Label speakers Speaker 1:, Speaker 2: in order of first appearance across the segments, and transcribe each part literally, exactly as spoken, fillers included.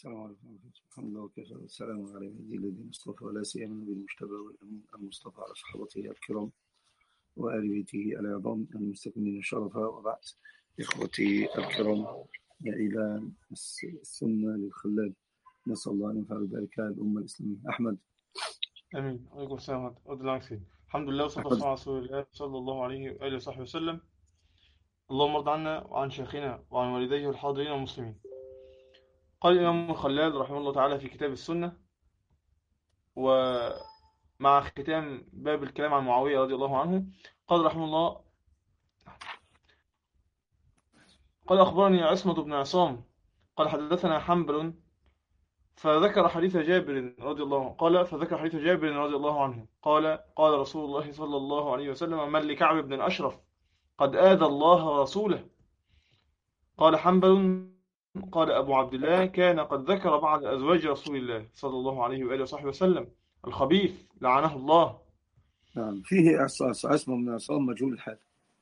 Speaker 1: السلام عليكم. الحمد لله وكفى والسلام على عباده الذين اصطفى ولا سيما النبي المجتبى والامين المصطفى على صحابته الكرام وآل بيته العظام المستكملين الشرفاء، وبعد. إخوتي الكرام إلى السنة للخلال، نسأل الله أن ينفع بذلك الأمة الإسلامية. أحمد.
Speaker 2: امين. عليكم السلام ورحمه الله وبركاته. الحمد لله والصلاه
Speaker 1: أحمد.
Speaker 2: والسلام على رسول الله صلى الله عليه واله وصحبه وسلم. اللهم ارض عنا وعن شيخنا وعن والديه الحاضرين والمسلمين. قال الامام الخلال رحمه الله تعالى في كتاب السنه، ومع ختام باب الكلام عن معاويه رضي الله عنه، قال رحمه الله: قال اخبرني عصمه بن عصام قال حدثنا حنبل فذكر حديث جابر رضي الله عنه قال فذكر حديث جابر رضي الله عنه قال قال رسول الله صلى الله عليه وسلم: من لكعب بن الأشرف قد آذى الله ورسوله. قال حنبل: قال أبو عبد الله: كان قد ذكر بعض أزواج رسول الله صلى الله عليه وآله وصحبه وسلم الخبيث لعنه الله.
Speaker 1: نعم، فيه عصمة من عصام مجهول الحال.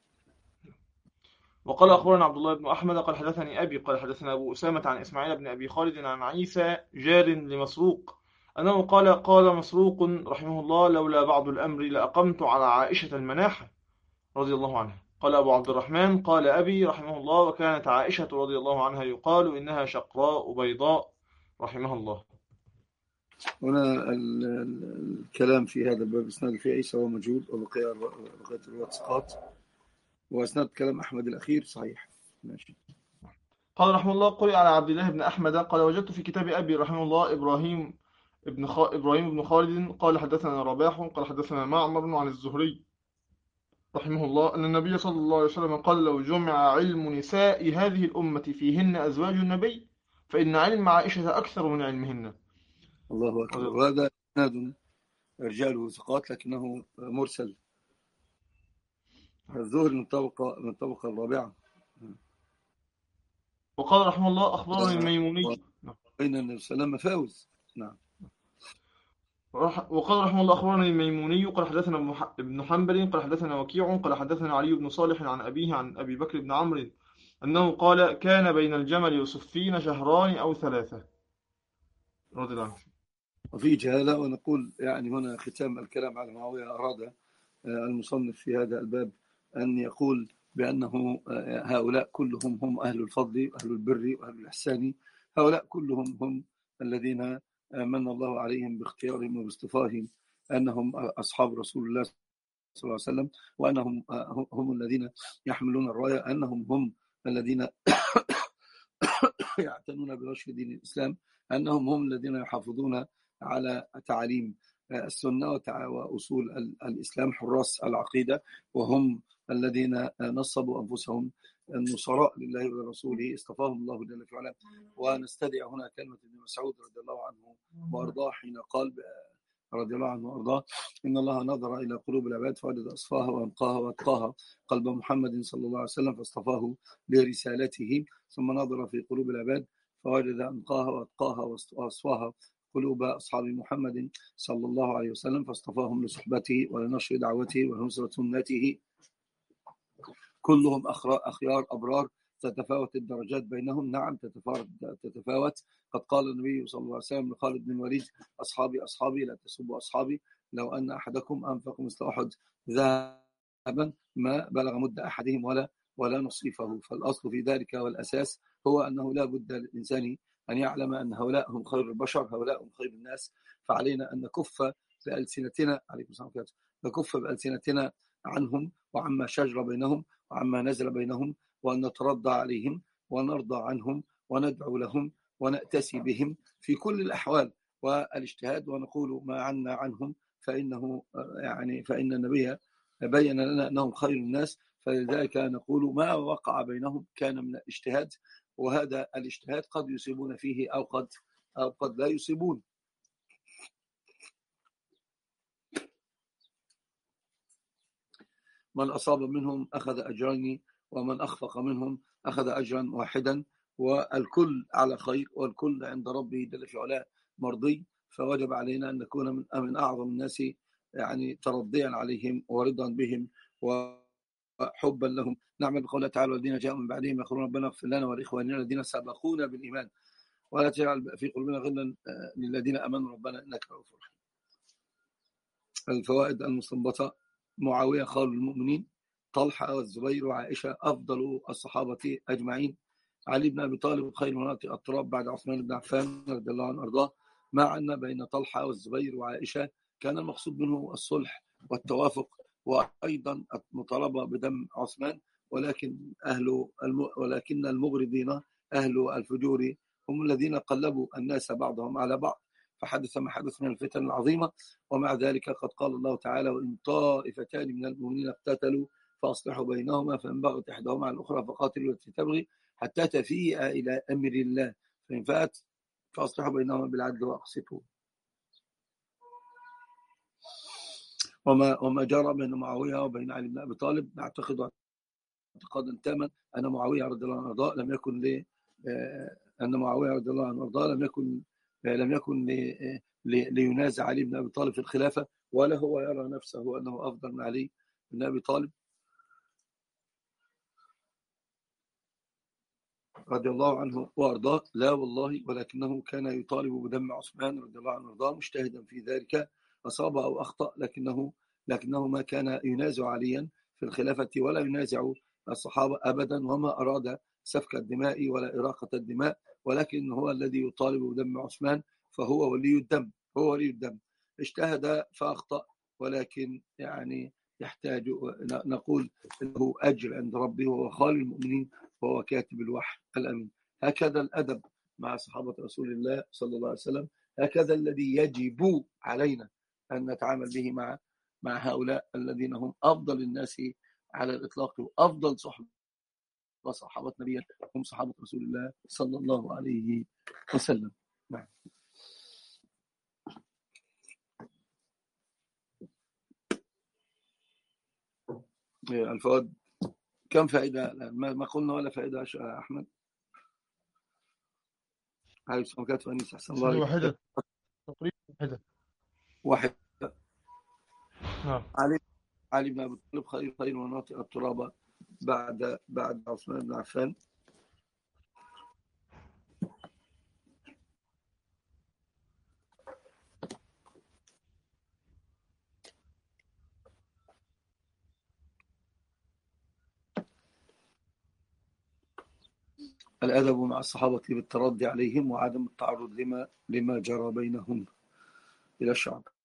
Speaker 2: وقال أخبرنا عبد الله بن أحمد قال حدثني أبي قال حدثنا أبو أسامة عن إسماعيل بن أبي خالد عن عيسى جار لمسروق أنه قال قال مسروق رحمه الله: لولا بعض الأمر لأقمت على عائشة المناحة رضي الله عنها. قال أبو عبد الرحمن: قال أبي رحمه الله: وكانت عائشة رضي الله عنها يقال إنها شقراء بيضاء رحمها الله.
Speaker 1: هنا الكلام في هذا الباب اسناد في عيسى هو موجود، وبقية بقية الرواة سقاط، واسناد كلام أحمد الأخير صحيح. ماشي.
Speaker 2: قال رحمه الله: قرئ على عبد الله بن أحمد قال وجدت في كتاب أبي رحمه الله إبراهيم ابن خ... إبراهيم بن خالد قال حدثنا رباح قال حدثنا معمر عن الزهري رحمه الله أن النبي صلى الله عليه وسلم قال: لو جمع علم نساء هذه الأمة فيهن أزواج النبي فإن علم عائشة أكثر من علمهن.
Speaker 1: الله أكبر. وهذا إسناد رجاله ثقات لكنه مرسل. الزهري من الطبقة من الطبقة الرابعة.
Speaker 2: وقال رحمه الله: أخبرني الميموني
Speaker 1: بين النبي صلى الله عليه وسلم فاوز. نعم.
Speaker 2: وقال رحمه الله: أخبرني الميموني قال حدثنا ابن حنبل قال حدثنا وكيع قال حدثنا علي بن صالح عن أبيه عن أبي بكر بن عمرو أنه قال: كان بين الجمل وصفين شهران أو ثلاثة رضي الله عنه.
Speaker 1: وفي جهالة، ونقول يعني هنا ختام الكلام على معاوية أراد المصنف في هذا الباب أن يقول بأنه هؤلاء كلهم هم أهل الفضل وأهل البر وأهل الإحسان، هؤلاء كلهم هم الذين من الله عليهم باختيارهم وباصطفائهم أنهم أصحاب رسول الله صلى الله عليه وسلم، وأنهم هم الذين يحملون الراية، أنهم هم الذين يعتنون بنشر دين الإسلام، أنهم هم الذين يحافظون على تعاليم السنة وأصول الإسلام، حراس العقيدة، وهم الذين نصبوا أنفسهم النصراء لله ولرسوله اصطفاهم الله جل وعلا. ونستدعي هنا كلمة ابن مسعود رضي الله عنه وأرضاه حين قال رضي الله عنه وأرضاه: إن الله نظر إلى قلوب العباد فوجد أصفاها وأنقاها وأتقاها قلب محمد صلى الله عليه وسلم فاصطفاه لرسالته، ثم نظر في قلوب العباد فوجد أنقاها وأتقاها وأصفاها قلوب أصحاب محمد صلى الله عليه وسلم فاصطفاهم لصحبته ولنشر دعوته ونصرة سنته. كلهم أخيار أبرار، تتفاوت الدرجات بينهم. نعم تتفاوت. قد قال النبي صلى الله عليه وسلم لخالد بن الوليد: أصحابي أصحابي لا تسبوا أصحابي، لو أن أحدكم أنفق مثل أحد ذهبا ما بلغ مد أحدهم ولا ولا نصيفه. فالأصل في ذلك والأساس هو أنه لا بد للإنسان أن يعلم أن هؤلاء هم خير البشر، هؤلاء هم خير الناس، فعلينا أن نكف بألسنتنا عليكم السلام عليكم نكف بألسنتنا عنهم وعما شجر بينهم وعما نزل بينهم، وأن نترضى عليهم ونرضى عنهم وندعو لهم ونأتسي بهم في كل الأحوال والاجتهاد، ونقول ما عنا عنهم فإنه يعني فإن النبي بين لنا أنهم خير الناس، فلذلك نقول ما وقع بينهم كان من الاجتهاد، وهذا الاجتهاد قد يصيبون فيه أو قد أو قد لا يصيبون. من أصاب منهم أخذ أجرين، ومن أخفق منهم أخذ أجرا واحدا، والكل على خير، والكل عند ربه جل في علاه مرضي. فوجب علينا أن نكون من من أعظم الناس يعني ترضيا عليهم ورضا بهم وحبا لهم. نعمل بقوله تعالى: والذين جاءوا من بعدهم يقولون ربنا اغفر لنا ولإخواننا الذين سبقونا بالإيمان. ولا تجعل في قلوبنا غلا للذين آمنوا ربنا إنك رؤوف رحيم. الفوائد المستنبطة: معاوية خال المؤمنين، طلحة والزبير وعائشة أفضل الصحابة أجمعين، علي بن أبي طالب خير مناطق التراب بعد عثمان بن عفان رضي الله عنه وأرضاه. مع أن بين طلحة والزبير وعائشة كان المقصود منه الصلح والتوافق وأيضا المطالبة بدم عثمان، ولكن أهل الم... ولكن المغرضين أهل الفجور هم الذين قلبوا الناس بعضهم على بعض، فحدث ما حدث من الفتن العظيمة. ومع ذلك قد قال الله تعالى: وإن طائفتان من المؤمنين اقتتلوا فأصلحوا بينهما فإن بغت إحداهما على الأخرى فقاتلوا التي تبغي حتى تفيء إلى أمر الله فإن فات فأصلحوا بينهما بالعدل وأقسطوا. وما وما جرى بين معاوية وبين علي بن أبي طالب نعتقد اعتقادا تاما أن معاوية رضي الله عنه وأرضاه لم يكن ل أن معاوية رضي الله عنه وأرضاه لم يكن لم يكن لينازع علي بن أبي طالب في الخلافة، ولا هو يرى نفسه أنه أفضل من علي بن أبي طالب رضي الله عنه وأرضاه. لا والله، ولكنه كان يطالب بدم عثمان رضي الله عنه وأرضاه مجتهدا في ذلك، أصاب أو أخطأ، لكنه لكنه ما كان ينازع عليا في الخلافة ولا ينازع الصحابة أبدا، وما أراد سفك الدماء ولا إراقة الدماء، ولكن هو الذي يطالب بدم عثمان، فهو ولي الدم هو ولي الدم. اجتهد فأخطأ، ولكن يعني يحتاج نقول له أجر عند ربه، وهو خال المؤمنين وهو كاتب الوحي الأمين. هكذا الأدب مع صحابة رسول الله صلى الله عليه وسلم، هكذا الذي يجب علينا أن نتعامل به مع مع هؤلاء الذين هم أفضل الناس على الإطلاق وأفضل صحبة وصحابة نبينا هم صحابة رسول الله صلى الله عليه وسلم. نعم. الفوائد كم فائدة؟ ما قلنا ولا فائدة يا أحمد؟ هاي سمكات فانيس أحسن الله عليك.
Speaker 2: واحدة تقريبا واحدة
Speaker 1: واحد.
Speaker 2: نعم.
Speaker 1: علي علي بن أبي طالب خير خير مناطق التراب بعد بعد عثمان بن عفان. الأدب مع الصحابة بالتردي عليهم وعدم التعرض لما لما جرى بينهم. إلى الشعب.